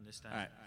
this time. All right.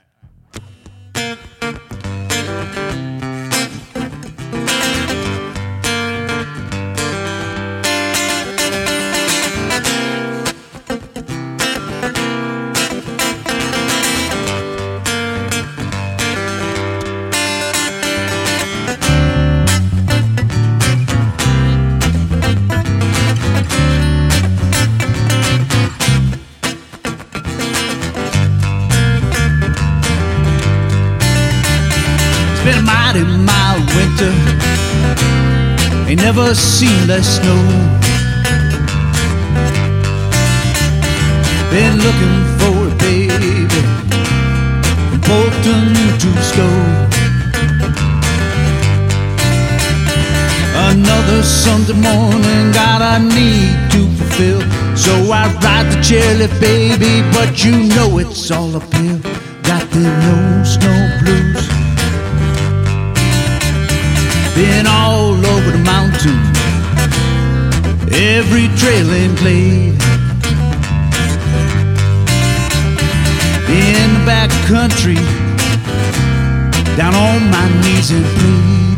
It's been a mighty mild winter. Ain't never seen less snow. Been looking for a baby from Bolton to Stowe. Another Sunday morning got a need to fulfill, so I ride the chairlift, baby, but you know it's all uphill. Got the no snow blues. Been all over the mountain, every trail and glade. In the back country, down on my knees and plead.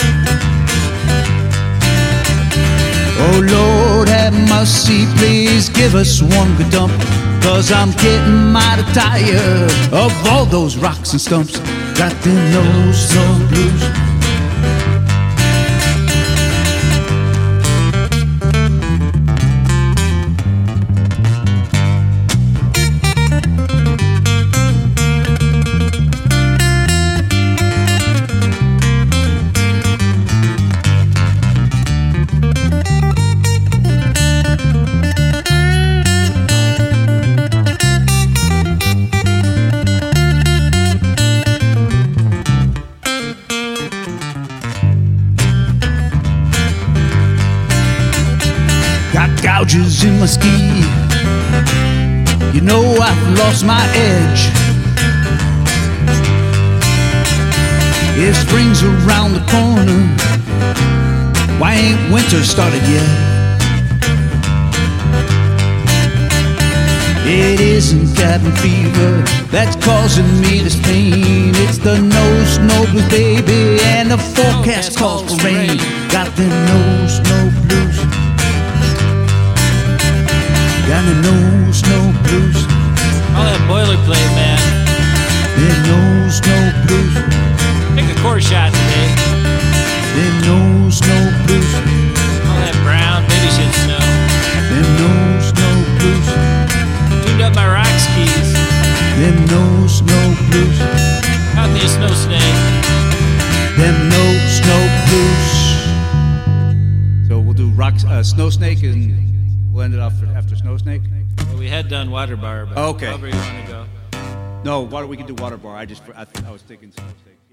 Oh Lord, have mercy, please give us one good dump, 'cause I'm getting mighty tired of all those rocks and stumps. Got them no snow blues. Got gouges in my ski. You know I've lost my edge. If spring's around the corner, why ain't winter started yet? It isn't cabin fever that's causing me this pain. It's the no snow blues, baby, and the forecast calls for rain. Got the no snow blues. Got the no snow blues. All that boilerplate, man. The no snow blues. Take a quarter shot today. The no snow blues. All that brown baby shit snow. The no snow blues. Tuned up my rock skis. The no snow blues. Caught me a snow snake. Them no snow blues. So we'll do Snow Snake, and we'll end it off after Snow Snake. Well, we had done water bar, but Okay. however you want to go. No, we can do Water Bar. I was thinking Snow Snake.